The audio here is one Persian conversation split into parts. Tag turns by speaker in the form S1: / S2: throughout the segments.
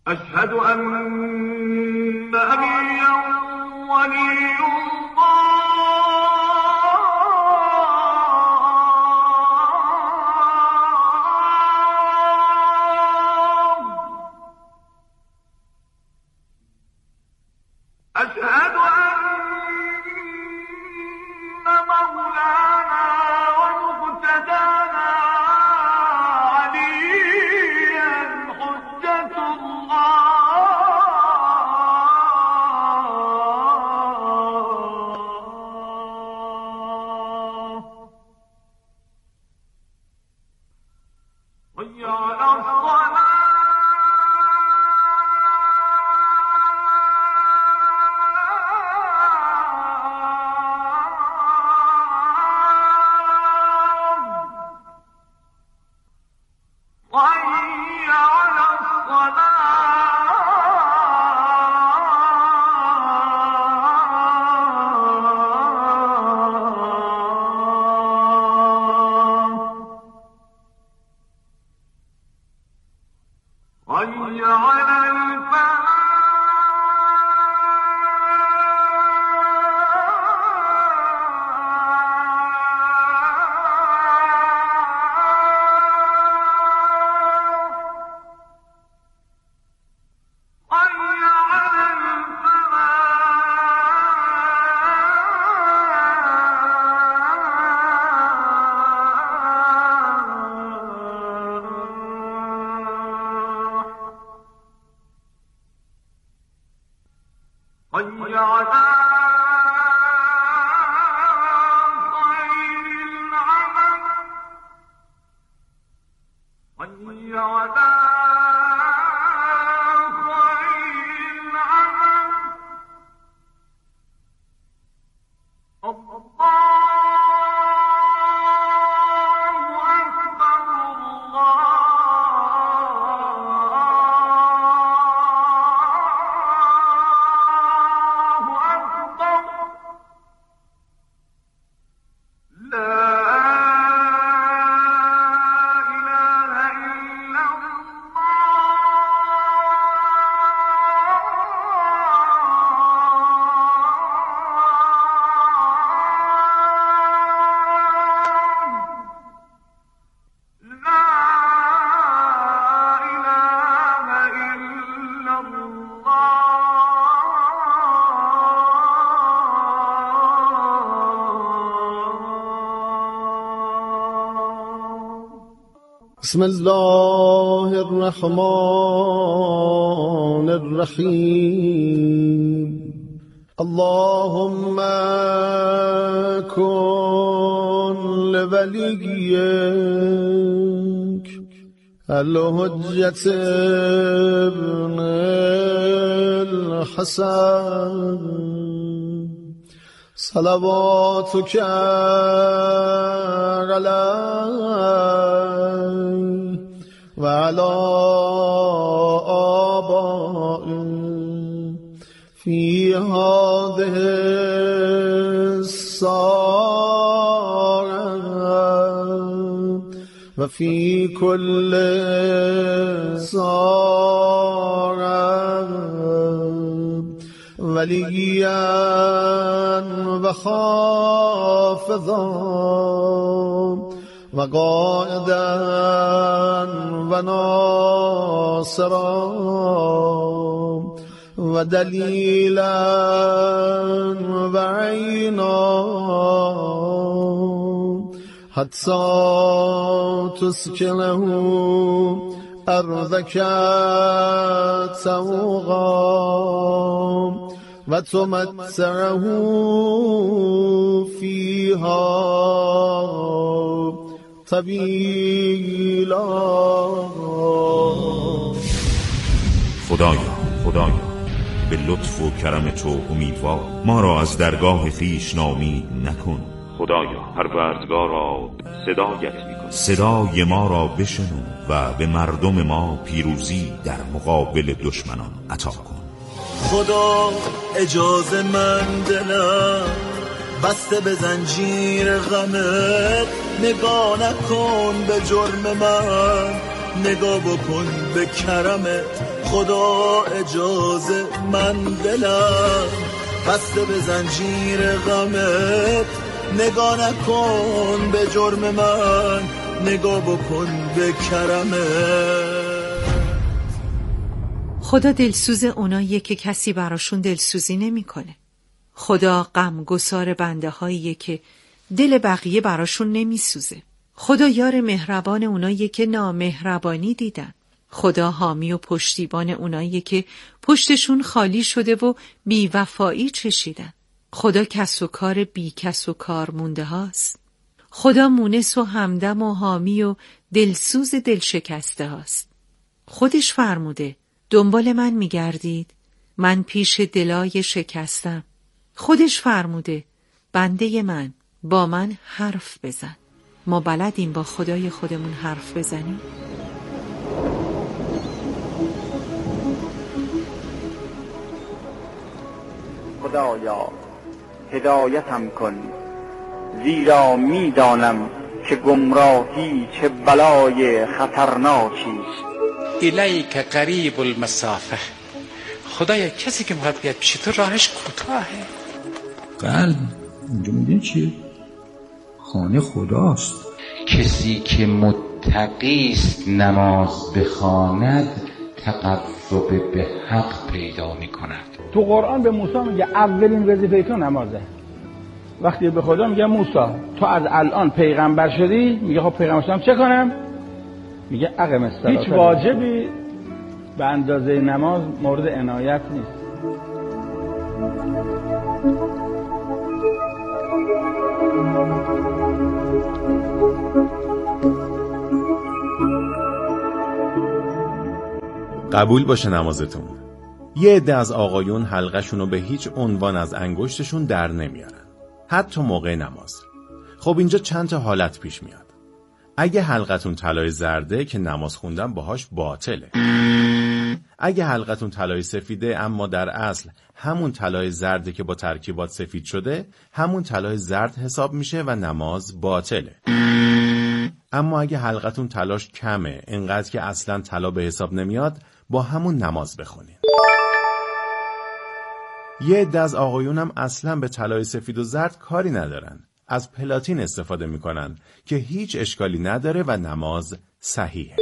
S1: أشهد أن نبيا ولي
S2: بسم الله الرحمن الرحیم. اللهم كن لوليك الحجة ابن الحسن صلواتك عليه وعلى آبائه في هذه الساعة وفي كل ساعة وليا وخافضا وقائدا وناصرا ودليلا وعينا حتى تسكنه أرضك سوغا وتمتعه فيها طویلا.
S3: خدایا به لطف و کرم تو امیدوار ما را از درگاه خویش ناامید نکن.
S4: خدایا پروردگارا صدایت می‌کنیم،
S3: صدای ما را بشنو و به مردم ما پیروزی در مقابل دشمنان عطا کن.
S5: خدا اجازه من دلم بسته به زنجیر غمت، نگاه نکن به جرم من، نگاه بکن به کرمت. خدا اجازه من دلم بسته به زنجیر غمت. نگاه نکن به جرم من، نگاه بکن به کرمت.
S6: خدا دلسوز اوناییه که کسی براشون دلسوزی نمیکنه. خدا غمگسار بنده هاییه که دل بقیه براشون نمیسوزه. خدا یار مهربان اوناییه که نامهربانی دیدن. خدا حامی و پشتیبان اوناییه که پشتشون خالی شده و بی‌وفایی چشیدن. خدا کس و کار بی کس و کار مونده هاست. خدا مونس و همدم و حامی و دلسوز دل شکسته هاست. خودش فرموده دنبال من میگردید، من پیش دلای شکستم. خودش فرموده بنده من با من حرف بزن. ما بلدیم با خدای خودمون حرف بزنیم؟
S7: خدایا هدایتم کن، زیرا میدانم که گمراهی چه بلای خطرناکی.
S8: الیک قریب المسافه. خدایا کسی که میخواد بیاد پیش تو راهش کوتاهه.
S9: قلب اونجا میدین چیه؟ خانه خداست.
S10: کسی که متقیست نماز بخواند تقرب به حق پیدا میکند.
S11: تو قرآن به موسی میگه اولین وظیفه تو نمازه. وقتی به خدا میگه موسی تو از الان پیغمبر شدی، میگه خب پیغمبر شدم چه کنم؟ میگه اقم الصلاة. هیچ واجبی به اندازه نماز مورد عنایت نیست.
S12: قبول باشه نمازتون. یه عده از آقایون حلقشونو به هیچ عنوان از انگشتشون در نمیارن، حتی موقع نماز. خب اینجا چند تا حالت پیش میاد. اگه حلقتون طلای زرده که نماز خوندن باهاش باطله. اگه حلقتون طلای سفیده اما در اصل همون طلای زرده که با ترکیبات سفید شده، همون طلای زرد حساب میشه و نماز باطله. اما اگه حلقتون طلاش کمه، انقدر که اصلا طلا به حساب نمیاد، با همون نماز بخونین. یه عده از آقایونم اصلا به طلای سفید و زرد کاری ندارن، از پلاتین استفاده میکنن که هیچ اشکالی نداره و نماز صحیحه.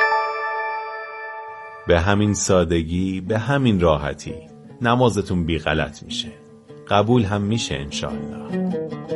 S12: به همین سادگی، به همین راحتی نمازتون بی غلط میشه، قبول هم میشه انشاءالله.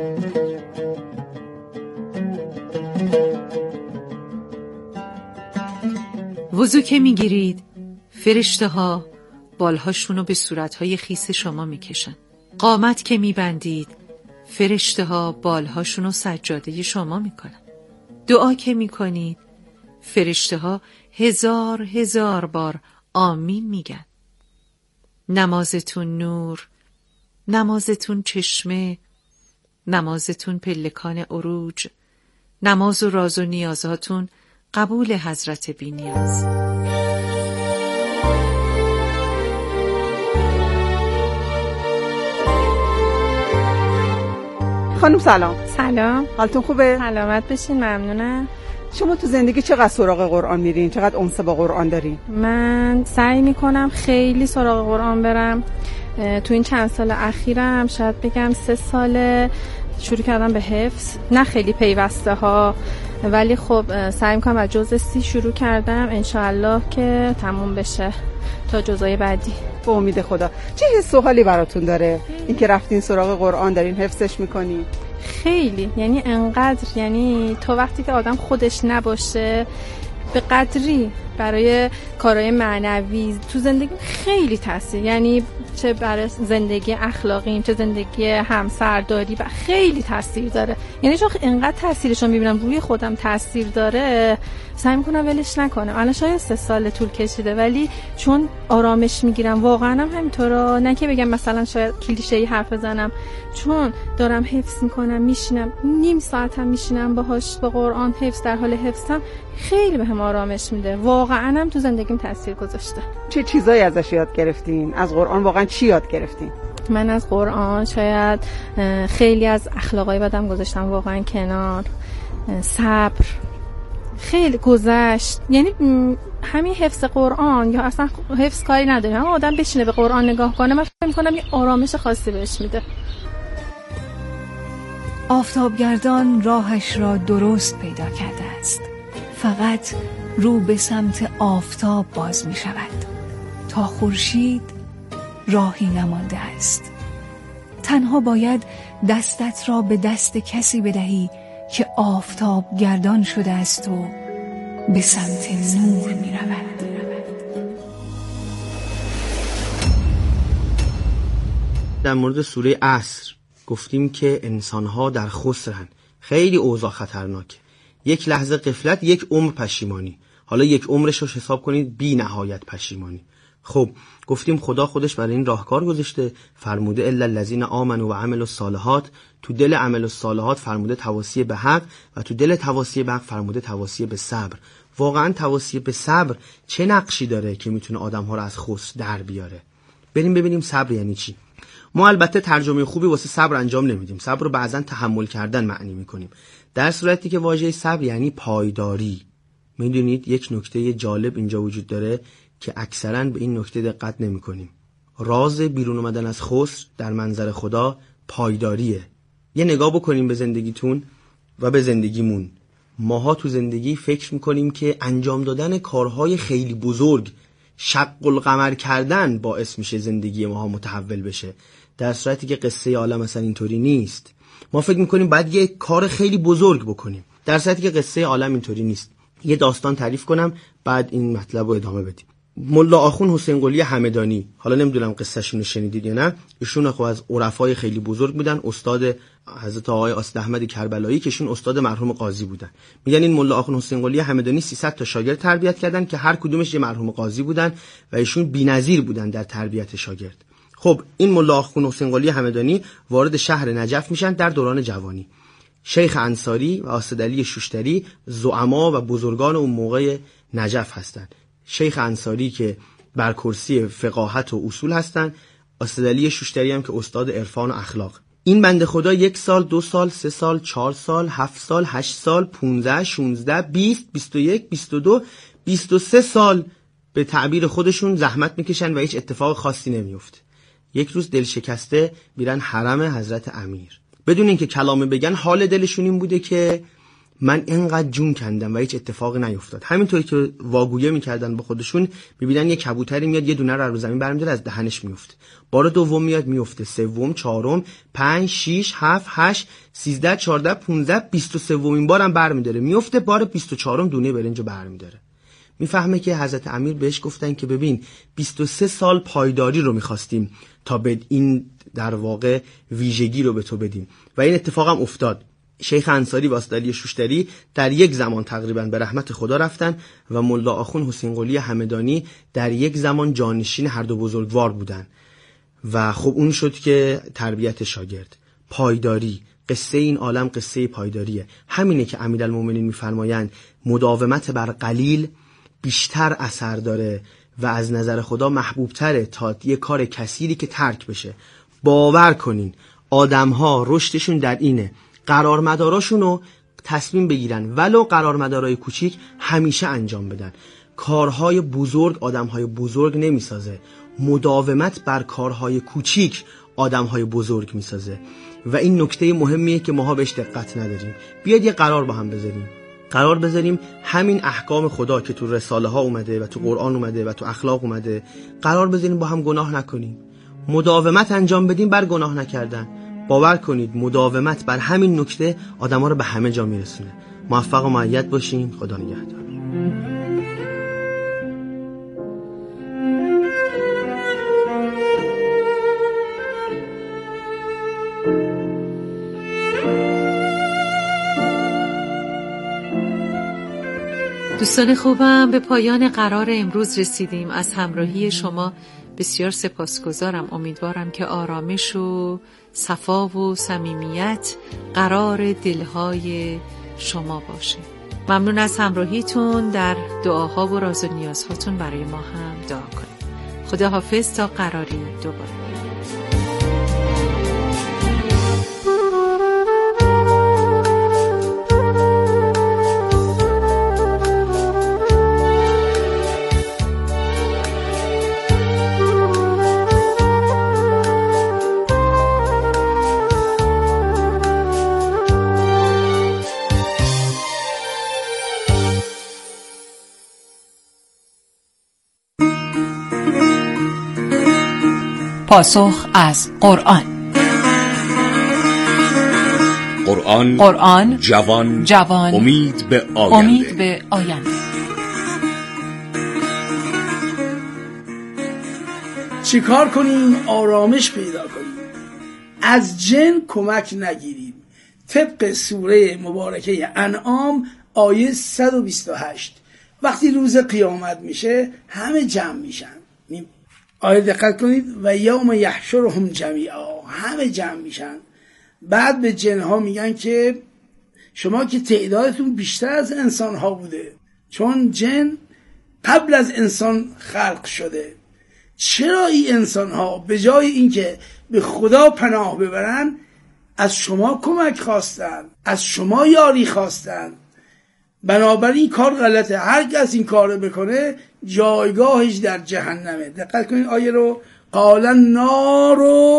S6: وضو که میگیرید فرشته ها بالهاشونو به صورتهای خیس شما میکشن. قامت که میبندید فرشته ها بالهاشونو سجاده شما میکنن. دعا که میکنید فرشته ها هزار بار آمین میگن. نمازتون نور، نمازتون چشمه، نمازتون پلکان عروج، نماز و راز و نیازاتون قبول حضرت بی نیاز.
S13: خانم سلام.
S14: سلام.
S13: حالتون خوبه؟
S14: سلامت بشین، ممنونم.
S13: شما تو زندگی چقدر سراغ قرآن میرین؟ چقدر انس با قرآن دارین؟
S14: من سعی میکنم خیلی سراغ قرآن برم. تو این چند سال اخیرم شاید بگم 3 سال شروع کردم به حفظ، نه خیلی پیوسته ها، ولی خب سعی میکنم از جزء 30 شروع کردم، انشاءالله که تموم بشه تا جزای بعدی.
S13: به امید خدا. چه حس و حالی براتون داره این که رفتین سراغ قرآن، دارین حفظش میکنین؟
S14: خیلی، یعنی انقدر، یعنی تا وقتی که آدم خودش نباشه به قدری برای کارهای معنوی تو زندگی خیلی تاثیر، یعنی چه برای زندگی اخلاقیم چه زندگی همسرداری و خیلی تاثیر داره. یعنی چون انقدر تاثیرشو میبینم روی خودم تاثیر داره، سعی میکنم ولش نکنم. الان شاید 3 سال طول کشیده، ولی چون آرامش میگیرم واقعا هم همینطورا، نه که بگم مثلا شاید کلیشه‌ای حرف بزنم، چون دارم حفظ میکنم، میشینم نیم ساعتم میشینم باهاش با قرآن حفظ، در حال حفظم، خیلی بهم آرامش میده. واقعا هم تو زندگیم تاثیر گذاشته.
S13: چه چیزایی ازش یاد گرفتین؟ از قرآن واقعا چی یاد گرفتین؟
S14: من از قرآن شاید خیلی از اخلاقای بدم گذاشتم واقعا کنار. صبر خیلی گذشت. یعنی همین حفظ قرآن یا اصلا حفظ کاری نداره، اما آدم بشینه به قرآن نگاه کنه، من فکر می‌کنم یه آرامش خاصی بهش میده.
S15: آفتابگردان راهش را درست پیدا کرده است، فقط رو به سمت آفتاب باز می شود. تا خورشید راهی نمانده است. تنها باید دستت را به دست کسی بدهی که آفتابگردان شده است و به سمت نور می رود.
S16: در مورد سوره عصر گفتیم که انسان‌ها در خسرن، خیلی اوضاع خطرناکه. یک لحظه غفلت، یک عمر پشیمانی. حالا یک عمرش رو حساب کنید بی نهایت پشیمانی. خب گفتیم خدا خودش برای این راهکار گذاشته، فرموده الا الذین آمنوا و عملوا الصالحات. تو دل عمل الصالحات فرموده تواصی به حق و تو دل تواصی به حق فرموده تواصی به صبر. واقعا تواصی به صبر چه نقشی داره که میتونه آدم‌ها رو از خسر در بیاره؟ بریم ببینیم صبر یعنی چی. ما البته ترجمه خوبی واسه صبر انجام نمیدیم. صبر رو بعضا تحمل کردن معنی میکنیم، در صورتی که واژه صبر یعنی پایداری. میدونید یک نکته جالب اینجا وجود داره که اکثرا به این نکته دقت نمیکنیم. راز بیرون اومدن از خسر در منظر خدا پایداریه. یه نگاه بکنیم به زندگیتون و به زندگیمون. ماها تو زندگی فکر میکنیم که انجام دادن کارهای خیلی بزرگ، شق القمر کردن باعث میشه زندگی ماها متحول بشه، در صورتی که قصه عالم اصلا اینطوری نیست. ما فکر میکنیم باید یه کار خیلی بزرگ بکنیم، در صورتی که قصه عالم اینطوری نیست. یه داستان تعریف کنم بعد این مطلب رو ادامه بدیم. ملا آخوند حسین قلی همدانی، حالا نمیدونم قصه‌شون رو شنیدید یا نه، ایشون خب از عرفای خیلی بزرگ بودن، استاد حضرت آقای آصد احمد کربلایی که ایشون استاد مرحوم قاضی بودن. میگن این ملا آخوند حسین قلی همدانی 300 تا شاگرد تربیت کردن که هر کدومش یه مرحوم قاضی بودن و ایشون بی‌نظیر بودن در تربیت شاگرد. خب این ملا آخوند حسین قلی همدانی وارد شهر نجف میشن در دوران جوانی. شیخ انصاری و آصد علی شوشتری زعما و بزرگان اون موقع نجف هستند. شیخ انصاری که بر کرسی فقاهت و اصول هستن، آصد علی شوشتری هم که استاد عرفان و اخلاق. این بنده خدا 1 سال، 2 سال، 3 سال، 4 سال، 7 سال، 8 سال، 15، 16، 20، 21، 22، 23 سال به تعبیر خودشون زحمت میکشن و هیچ اتفاق خاصی نمیفته. یک روز دل شکسته میرن حرم حضرت امیر، بدون اینکه کلامه بگن حال دلشون این بوده که من اینقدر جون کندم و هیچ اتفاقی نیفتاد. همینطوری که واگویه میکردن با خودشون، میبینن یه کبوتری میاد یه دونه رو زمین برمی‌داره از دهنش میفته، بار دوم میاد میفته، سوم، چهارم، 5، 6، 7، 8، 13، 14، 15، 23مین بارم برمی‌داره میفته، بار 24م دونه برنج برمی‌داره. میفهمه که حضرت امیر بهش گفتن که ببین 23 سال پایداری رو میخواستیم تا به این در واقع ویژگی رو به تو بدیم و این اتفاق هم افتاد. شیخ انصاری و آصد علی شوشتری در یک زمان تقریبا به رحمت خدا رفتن و ملا آخوند حسین قلی همدانی در یک زمان جانشین هر دو بزرگوار بودن و خب اون شد که تربیت شاگرد. پایداری، قصه این عالم قصه پایداریه. همینه که امیرالمومنین میفرمایند مداومت بر قلیل بیشتر اثر داره و از نظر خدا محبوب تره تا یه کار کثیری که ترک بشه. باور کنین آدم‌ها رشدشون در اینه قرارمداراشون رو تصمیم بگیرن ولو قرارمدارای کوچیک همیشه انجام بدن. کارهای بزرگ آدمهای بزرگ نمیسازه، مداومت بر کارهای کوچیک آدمهای بزرگ میسازه و این نکته مهمیه که ماها بهش دقت نداریم. بیاید یه قرار با هم بذاریم، قرار بذاریم همین احکام خدا که تو رساله ها اومده و تو قرآن اومده و تو اخلاق اومده، قرار بذاریم با هم گناه نکنیم، مداومت انجام بدیم بر گناه نکردن. باور کنید مداومت بر همین نکته آدم‌ها رو به همه جا میرسونه. موفق و مؤید باشین. خدا نگهدار.
S6: دوستان خوبم، به پایان قرار امروز رسیدیم. از همراهی شما بسیار سپاسگزارم. امیدوارم که آرامش و صفا و صمیمیت قرار دلهای شما باشه. ممنون از همراهیتون. در دعاها و راز و نیازهاتون برای ما هم دعا کنید. خدا حافظ تا قراری دوباره.
S15: پاسخ از قرآن.
S17: قرآن جوان امید به آینده.
S18: چیکار کنیم آرامش پیدا کنیم؟ از جن کمک نگیریم. طبق سوره مبارکه انعام آیه 128 وقتی روز قیامت میشه همه جمع میشن. آیه دقت کنید، و یوم یحشرهم جمیعا، همه جمع میشن. بعد به جنها میگن که شما که تعدادتون بیشتر از انسان ها بوده، چون جن قبل از انسان خلق شده، چرا این انسان ها به جای اینکه به خدا پناه ببرن از شما کمک خواستن، از شما یاری خواستن؟ بنابراین کار غلطه. هر کس این کار بکنه جایگاهش در جهنمه. دقت کنید آیه رو، قال النار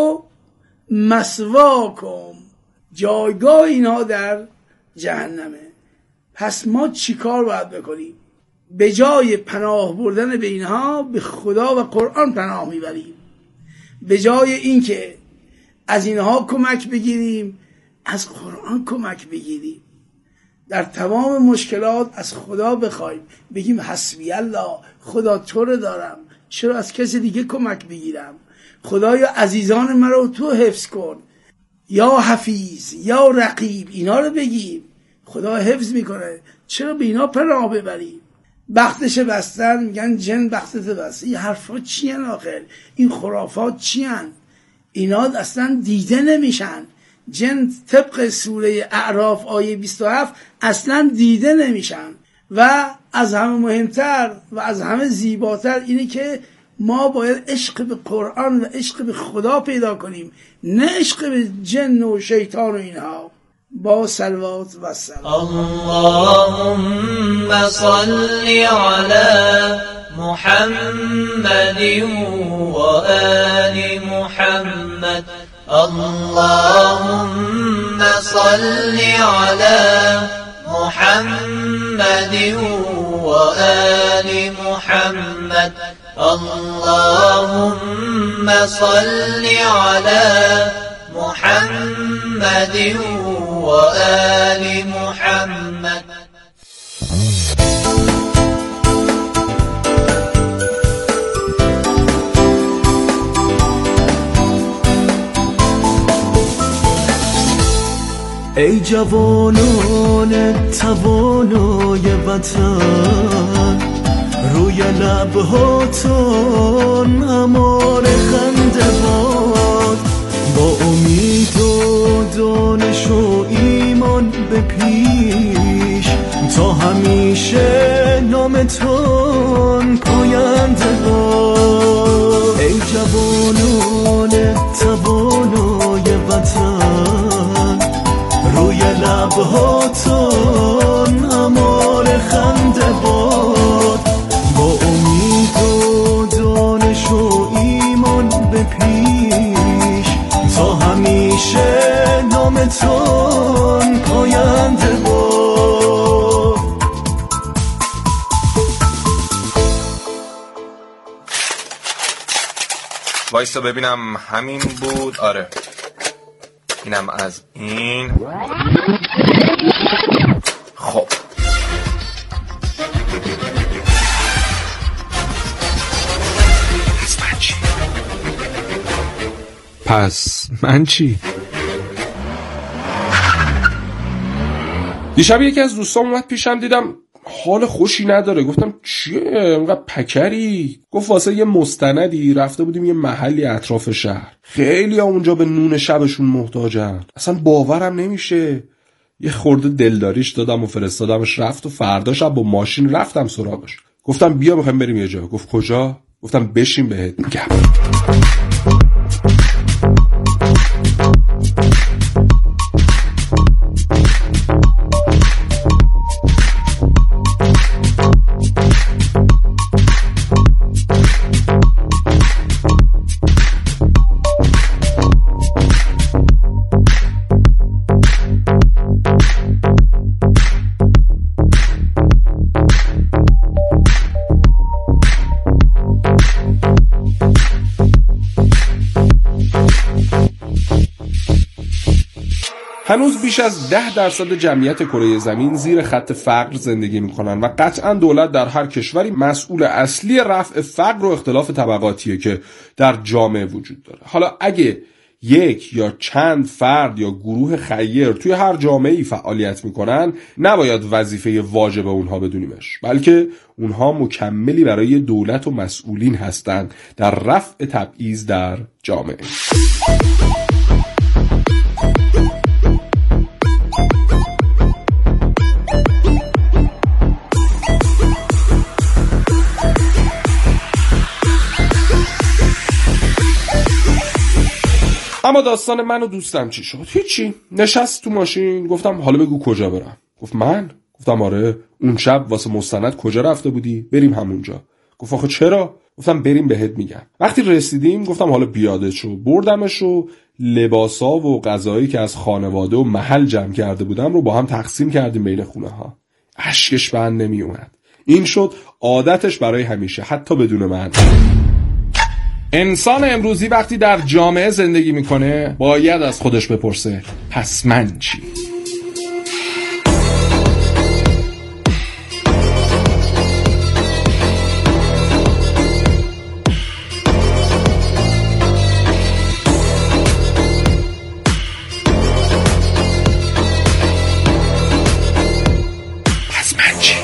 S18: مثواکم، جایگاه اینها در جهنمه. پس ما چی کار باید بکنیم؟ به جای پناه بردن به اینها به خدا و قرآن پناه میبریم. به جای اینکه از اینها کمک بگیریم از قرآن کمک بگیریم. در تمام مشکلات از خدا بخوایم، بگیم حسبی الله، خدا تو رو دارم، چرا از کسی دیگه کمک بگیرم؟ خدایا عزیزان من رو تو حفظ کن، یا حفیظ یا رقیب، اینا رو بگیم. خدا حفظ میکنه، چرا به اینا پناه ببریم؟ بختش بستن، میگن جن بختت بسته. این حرفا چی هن آخر؟ این خرافات چی هن؟ اینا اصلا دیده نمیشن. جن طبق سوره اعراف آیه 27 اصلا دیده نمیشن. و از همه مهمتر و از همه زیباتر اینه که ما باید عشق به قرآن و عشق به خدا پیدا کنیم، نه عشق به جن و شیطان و اینها. با صلوات و سلام.
S19: اللهم صل علی محمد و آل محمد. اللهم صل علی محمد و آل محمد. اللهم صل علی محمد و آل محمد.
S5: ای جوانان توانای وطن، روی لبهاتون امان خنده باد، با امید و دانش و ایمان به پیش، تا همیشه نامتون پاینده باد. ای جوانان توانای وطن، روی لبهاتون امان خنده باد، با امید و دانش و ایمان به پیش، تا همیشه نامتون پاینده باد.
S20: وایسا ببینم همین بود. آره اینم از این. خب
S21: پس من چی؟ دیشب یکی از دوستان اومد پیشم، دیدم حال خوشی نداره. گفتم چیه انقدر پکری؟ گفت واسه یه مستندی رفته بودیم یه محلی اطراف شهر، خیلی ها اونجا به نون شبشون محتاجن، اصلا باورم نمیشه. یه خورده دلداریش دادم و فرستادمش رفت و فردا شب با ماشین رفتم سراغش. گفتم بیا میخوایم بریم یه جا. گفت کجا؟ گفتم بشین بهت میگم. هنوز بیش از 10% جمعیت کره زمین زیر خط فقر زندگی میکنن و قطعا دولت در هر کشوری مسئول اصلی رفع فقر و اختلاف طبقاتیه که در جامعه وجود داره. حالا اگه یک یا چند فرد یا گروه خیر توی هر جامعه‌ای فعالیت میکنن، نباید وظیفه واجب اونها بدونیمش، بلکه اونها مکملی برای دولت و مسئولین هستند در رفع تبعیض در جامعه. اما داستان من و دوستم چی شد؟ هیچی. نشست تو ماشین، گفتم حالا بگو کجا برم. گفت من؟ گفتم آره. اون شب واسه مستند کجا رفته بودی؟ بریم همونجا. گفت آخه چرا؟ گفتم بریم بهت میگم. وقتی رسیدیم گفتم حالا بیادشو. بردمش و لباسا و غذایی که از خانواده و محل جمع کرده بودم رو با هم تقسیم کردیم بین خونه ها. اشکش بند نمی اومد. این شد عادتش برای همیشه، حتی بدون من. انسان امروزی وقتی در جامعه زندگی میکنه باید از خودش بپرسه پس من چی؟
S1: پس من چی؟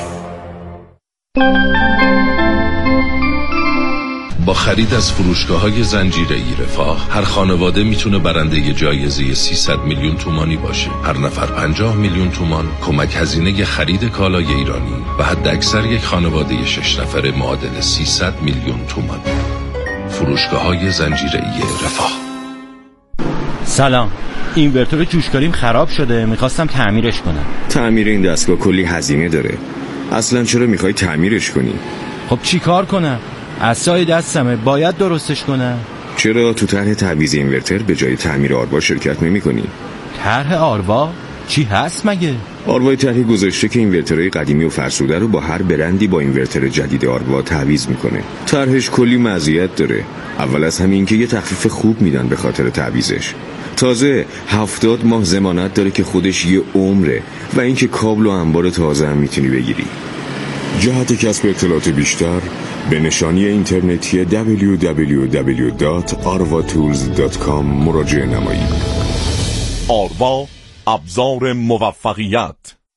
S1: با خرید از فروشگاه‌های زنجیره‌ای رفاه، هر خانواده میتونه برنده جایزه 300 میلیون تومانی باشه. هر نفر 50 میلیون تومان کمک هزینه خرید کالای ایرانی و حد اکثر یک خانواده 6 نفره معادل 300 میلیون تومان. فروشگاه‌های زنجیره‌ای رفاه.
S22: سلام، اینورتور جوشکاریم خراب شده، میخواستم تعمیرش کنم.
S23: تعمیر این دستگاه کلی هزینه داره. اصلا چرا میخوای تعمیرش کنی؟
S22: خب چی کار کنم؟ عصای دستمه، باید درستش کنم.
S23: چرا تو طرح تعویض اینورتر به جای تعمیر آروا شرکت نمی‌کنی؟
S22: طرح آروا؟ چی هست مگه؟
S23: آروای طرحی گذاشته که اینورترهای قدیمی و فرسوده رو با هر برندی با اینورتر جدید آروا تعویض میکنه. طرحش کلی مزیت داره. اول از همین که یه تخفیف خوب میدن به خاطر تعویضش. تازه 70 ماه ضمانت داره که خودش یه عمره و اینکه کابل و انبار تازه هم میتونی بگیری. جهت کسب اطلاعات بیشتر به نشانی اینترنتی www.arvatools.com مراجعه نمایید.
S24: آروا، ابزار موفقیت.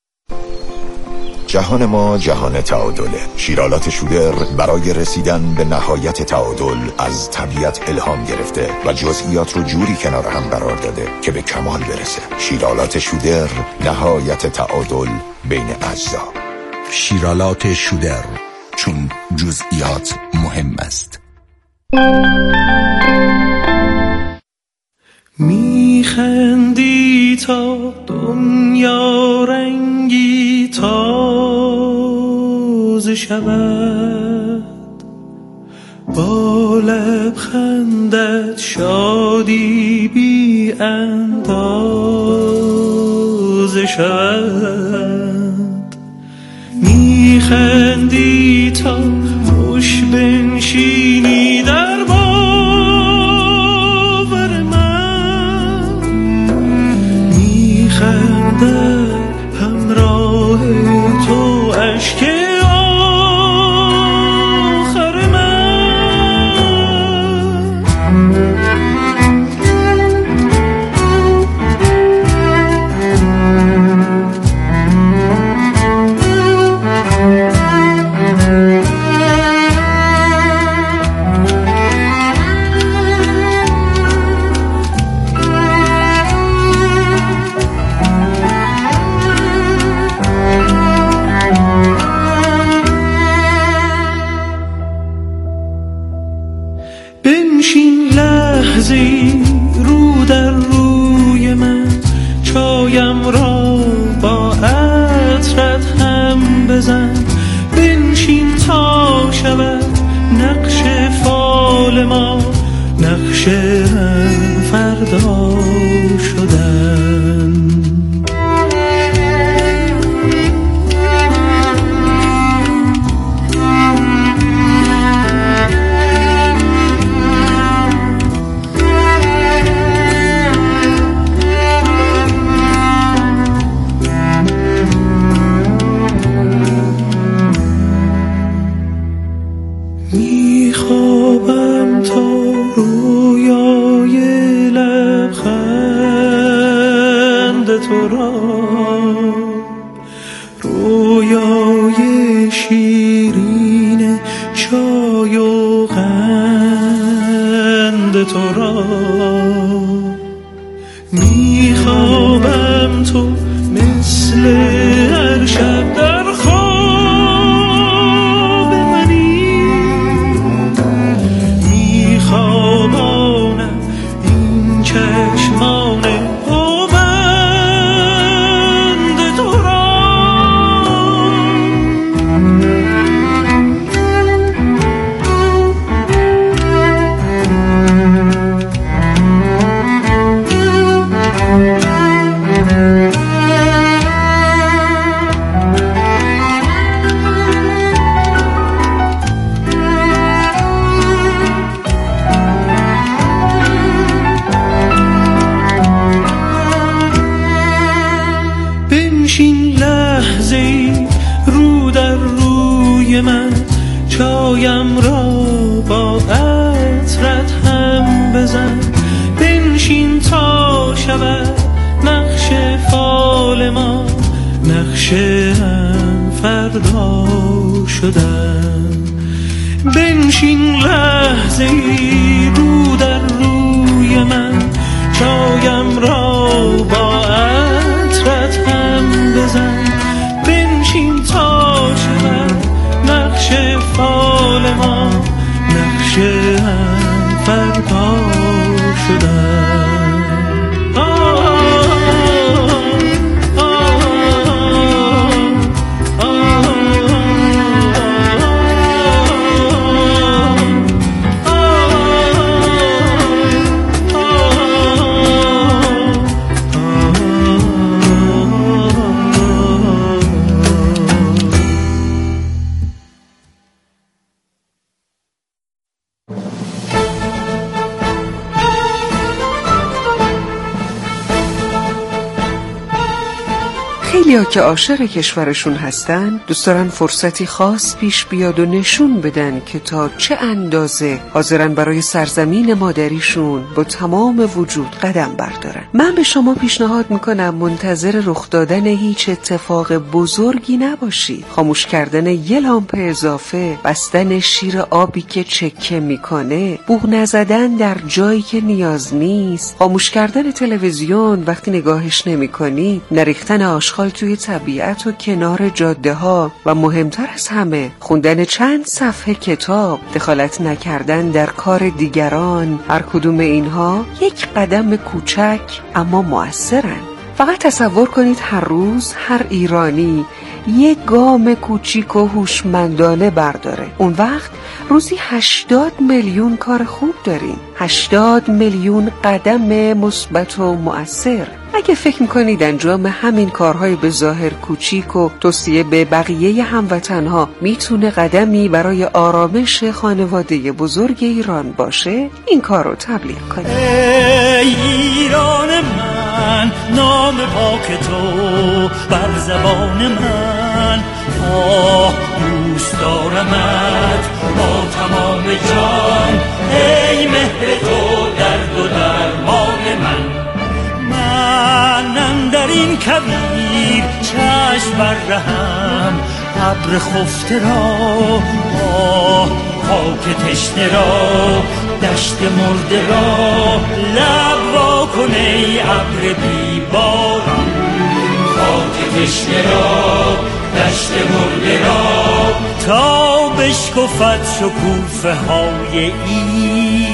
S25: جهان ما جهان تعادله. شیرالات شودر برای رسیدن به نهایت تعادل از طبیعت الهام گرفته و جزئیات رو جوری کنار هم قرار داده که به کمال برسه. شیرالات شودر، نهایت تعادل بین اجزا.
S26: شیرالات شودر، چون جزئیات مهم است.
S5: میخندی تا دنیا رنگی تازه شود، با لبخندت شادی بی اندازه شود. میخندی تا خوش بنشینی در باور من، میخندد همراه تو اشک آخر من. بنشین لحظی رو در روی من، چایم را با عطرت هم بزن. بنشین تا شود نقش فال ما، نقش هم فردا شدن. میخوابم تا رویای لبخند تو را، رویای شیرین چای و قند تو را. میخوابم تو مثل هر شب در خواب منی، میخوابانم این چشمان پابند تو را. بنشین لحظه‌ای رو در روی من، چایم را با عطرت هم بزن. بنشین تا شود نقش فال ما، نقش هم فردا شدن. بنشین لحظه‌ای رو در روی من، چایم را با عطرت هم بزن. بنشین تا شود نقش فال ما، نقش هم فردا شدن.
S2: خیلیا که عاشق کشورشون هستن دوست دارن فرصتی خاص پیش بیاد و نشون بدن که تا چه اندازه حاضرن برای سرزمین مادریشون با تمام وجود قدم بردارن. من به شما پیشنهاد میکنم منتظر رخ دادن هیچ اتفاق بزرگی نباشی. خاموش کردن یه لامپ اضافه، بستن شیر آبی که چکه میکنه، بوق نزدن در جایی که نیاز نیست، خاموش کردن تلویزیون وقتی نگاهش نمیکنی، نریختن آشغال توی طبیعت و کنار جاده ها و مهمتر از همه خوندن چند صفحه کتاب، دخالت نکردن در کار دیگران. هر کدوم اینها یک قدم کوچک اما مؤثرن. فقط تصور کنید هر روز هر ایرانی یک گام کوچیک و هوشمندانه برداره. اون وقت روزی 80 میلیون کار خوب داریم، 80 میلیون قدم مثبت و مؤثر. اگه فکر میکنید انجام همین کارهای به ظاهر کوچیک و توصیه به بقیه هموطنها میتونه قدمی برای آرامش خانواده بزرگ ایران باشه، این کار رو تبلیغ کنید.
S5: ای ایران من، نام پاک تو بر زبان من، دوست دارمت با تمام جان. ای مهر تو درد و درمان من، منم در این کویر چشم برهم، ابر خفته را خاک تشنه را، دشت مرده را لب وا کن ای ابر بیباران. خاک تشنه را، دشت مرده را، تا بشکفد شکوفه های این